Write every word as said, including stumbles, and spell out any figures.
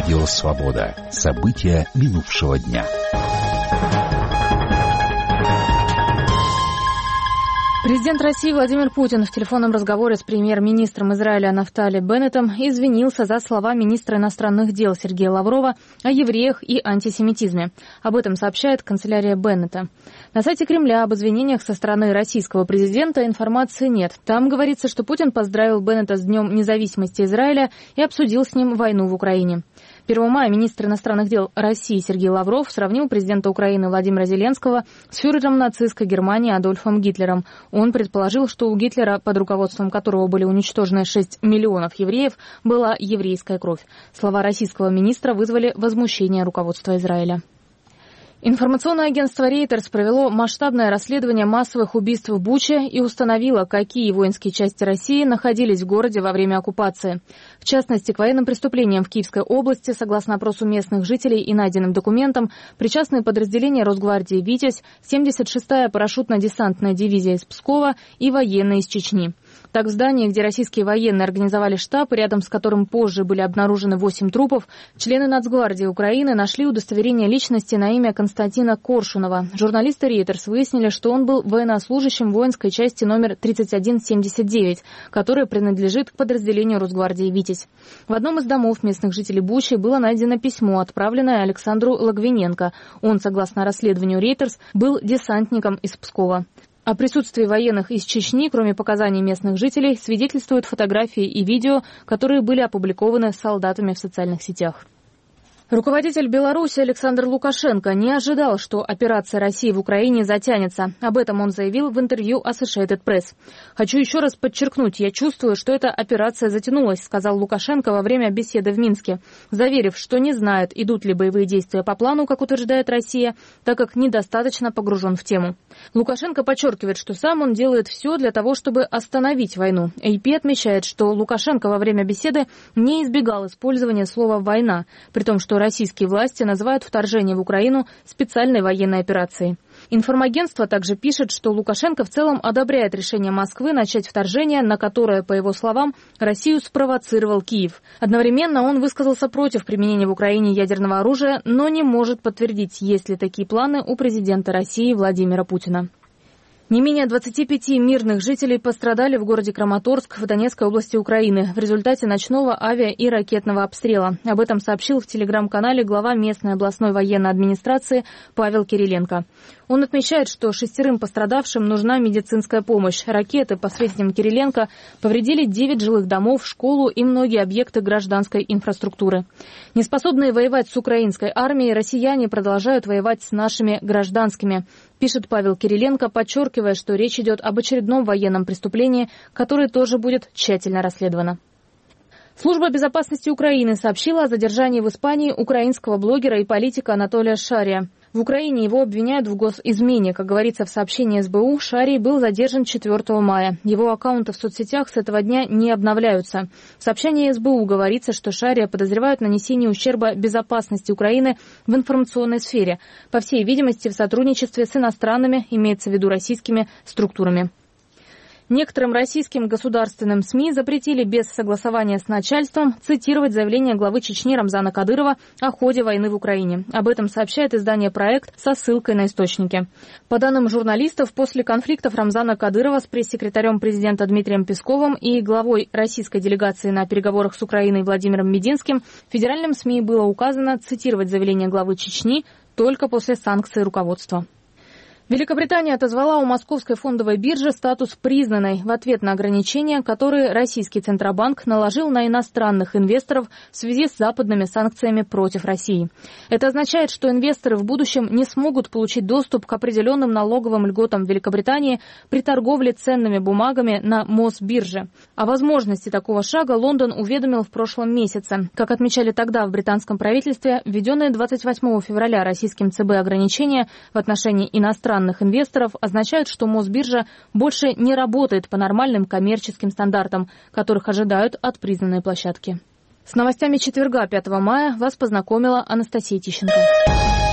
Радио «Свобода». События минувшего дня. Президент России Владимир Путин в телефонном разговоре с премьер-министром Израиля Нафтали Беннетом извинился за слова министра иностранных дел Сергея Лаврова о евреях и антисемитизме. Об этом сообщает канцелярия Беннета. На сайте Кремля об извинениях со стороны российского президента информации нет. Там говорится, что Путин поздравил Беннета с Днем независимости Израиля и обсудил с ним войну в Украине. первого мая министр иностранных дел России Сергей Лавров сравнил президента Украины Владимира Зеленского с фюрером нацистской Германии Адольфом Гитлером. Он предположил, что у Гитлера, под руководством которого были уничтожены шесть миллионов евреев, была еврейская кровь. Слова российского министра вызвали возмущение руководства Израиля. Информационное агентство Reuters провело масштабное расследование массовых убийств в Буче и установило, какие воинские части России находились в городе во время оккупации. В частности, к военным преступлениям в Киевской области, согласно опросу местных жителей и найденным документам, причастны подразделения Росгвардии «Витязь», семьдесят шестая парашютно-десантная дивизия из Пскова и военные из Чечни. Так, в здании, где российские военные организовали штаб, рядом с которым позже были обнаружены восемь трупов, члены Нацгвардии Украины нашли удостоверение личности на имя Константина Коршунова. Журналисты Reuters выяснили, что он был военнослужащим воинской части номер тридцать один семьдесят девять, которая принадлежит к подразделению Росгвардии «Витязь». В одном из домов местных жителей Бучи было найдено письмо, отправленное Александру Логвиненко. Он, согласно расследованию Reuters, был десантником из Пскова. О присутствии военных из Чечни, кроме показаний местных жителей, свидетельствуют фотографии и видео, которые были опубликованы солдатами в социальных сетях. Руководитель Беларуси Александр Лукашенко не ожидал, что операция России в Украине затянется. Об этом он заявил в интервью Associated Press. «Хочу еще раз подчеркнуть, я чувствую, что эта операция затянулась», сказал Лукашенко во время беседы в Минске, заверив, что не знает, идут ли боевые действия по плану, как утверждает Россия, так как недостаточно погружен в тему. Лукашенко подчеркивает, что сам он делает все для того, чтобы остановить войну. эй пи отмечает, что Лукашенко во время беседы не избегал использования слова «война», при том, что российские власти называют вторжение в Украину специальной военной операцией. Информагентство также пишет, что Лукашенко в целом одобряет решение Москвы начать вторжение, на которое, по его словам, Россию спровоцировал Киев. Одновременно он высказался против применения в Украине ядерного оружия, но не может подтвердить, есть ли такие планы у президента России Владимира Путина. Не менее двадцати пяти мирных жителей пострадали в городе Краматорск в Донецкой области Украины в результате ночного авиа- и ракетного обстрела. Об этом сообщил в телеграм-канале глава местной областной военной администрации Павел Кириленко. Он отмечает, что шестерым пострадавшим нужна медицинская помощь. Ракеты, по сведениям Кириленко, повредили девять жилых домов, школу и многие объекты гражданской инфраструктуры. Неспособные воевать с украинской армией, россияне продолжают воевать с нашими гражданскими, пишет Павел Кириленко, подчеркивая, что речь идет об очередном военном преступлении, которое тоже будет тщательно расследовано. Служба безопасности Украины сообщила о задержании в Испании украинского блогера и политика Анатолия Шария. В Украине его обвиняют в госизмене. Как говорится в сообщении эс бэ у, Шарий был задержан четвёртого мая. Его аккаунты в соцсетях с этого дня не обновляются. В сообщении эс бэ у говорится, что Шария подозревают в нанесении ущерба безопасности Украины в информационной сфере. По всей видимости, в сотрудничестве с иностранными, имеется в виду российскими, структурами. Некоторым российским государственным СМИ запретили без согласования с начальством цитировать заявление главы Чечни Рамзана Кадырова о ходе войны в Украине. Об этом сообщает издание «Проект» со ссылкой на источники. По данным журналистов, после конфликтов Рамзана Кадырова с пресс-секретарем президента Дмитрием Песковым и главой российской делегации на переговорах с Украиной Владимиром Мединским, федеральным СМИ было указано цитировать заявление главы Чечни только после санкций руководства. Великобритания отозвала у Московской фондовой биржи статус признанной в ответ на ограничения, которые российский Центробанк наложил на иностранных инвесторов в связи с западными санкциями против России. Это означает, что инвесторы в будущем не смогут получить доступ к определенным налоговым льготам Великобритании при торговле ценными бумагами на Мосбирже. О возможности такого шага Лондон уведомил в прошлом месяце. Как отмечали тогда в британском правительстве, введенные двадцать восьмого февраля российским ЦБ ограничения в отношении иностранных инвесторов означают, что Мосбиржа больше не работает по нормальным коммерческим стандартам, которых ожидают от признанной площадки. С новостями четверга, пятого мая, вас познакомила Анастасия Тищенко.